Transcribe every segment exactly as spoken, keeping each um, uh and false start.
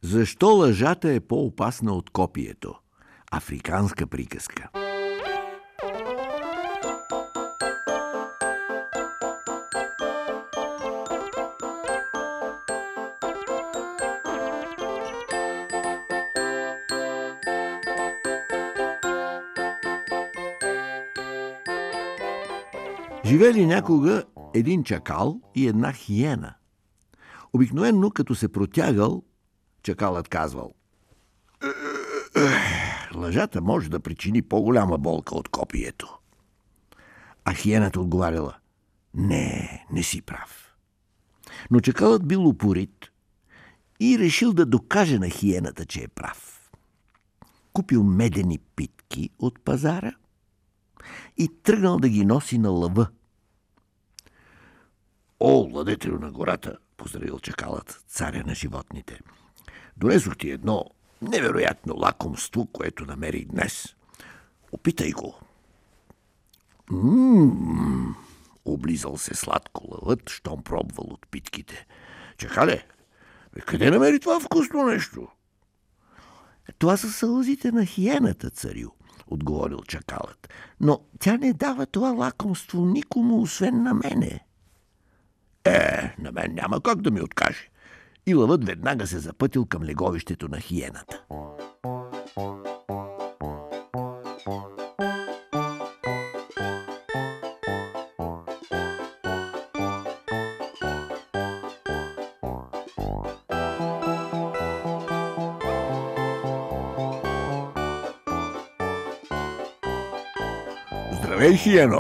Защо лъжата е по-опасна от копието? Африканска приказка. Живели някога един чакал и една хиена. Обикновено, като се протягал, чакалът казвал: лъжата може да причини по-голяма болка от копието. А хиената отговаряла: не, не си прав. Но чакалът бил упорит и решил да докаже на хиената, че е прав. Купил медени питки от пазара и тръгнал да ги носи на лъва. О, владетелю на гората, поздравил чакалът царя на животните. Донесох ти едно невероятно лакомство, което намерих днес. Опитай го. Ммм, облизал се сладко лъвът, щом пробвал от питките. Чакале, къде намери това вкусно нещо? Това са сълзите на хиената, царю, отговорил чакалът. Но тя не дава това лакомство никому, освен на мене. Е, на мен няма как да ми откаже. И лъвът веднага се запътил към леговището на хиената. Здравей, хиено!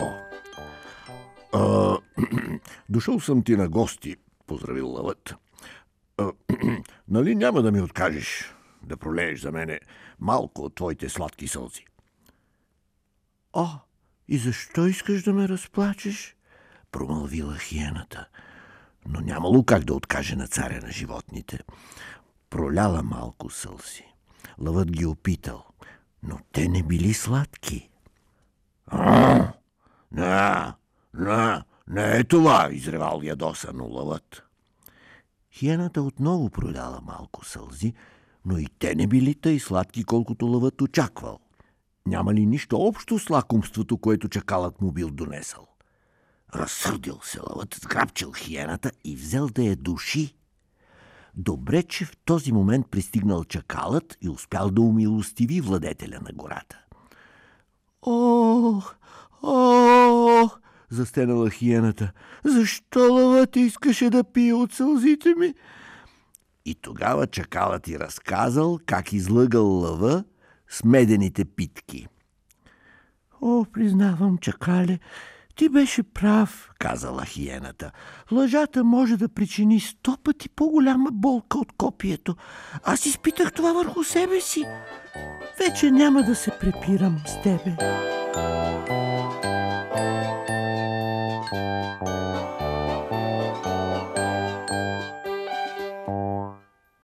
А, дошъл съм ти на гости, поздравил лъвът. А, нали няма да ми откажеш да пролееш за мене малко от твоите сладки сълзи? О, и защо искаш да ме разплачеш? Промълвила хиената, но нямало как да откаже на царя на животните. Проляла малко сълзи. Лъвът ги опитал, но те не били сладки. А, не, не, не е това, изревал ядосано лъвът. Хиената отново проляла малко сълзи, но и те не били тъй сладки, колкото лъвът очаквал. Няма ли нищо общо с лакомството, което чакалът му бил донесъл? Разсърдил се лъвът, сграбчил хиената и взел да я души. Добре, че в този момент пристигнал чакалът и успял да умилостиви владетеля на гората. Ох, ох, застенала хиената. Защо лъвът искаше да пие от сълзите ми? И тогава чакалът й разказал как излъгал лъва с медените питки. О, признавам, чакале, ти беше прав, казала хиената. Лъжата може да причини сто пъти по-голяма болка от копието. Аз изпитах това върху себе си. Вече няма да се препирам с тебе.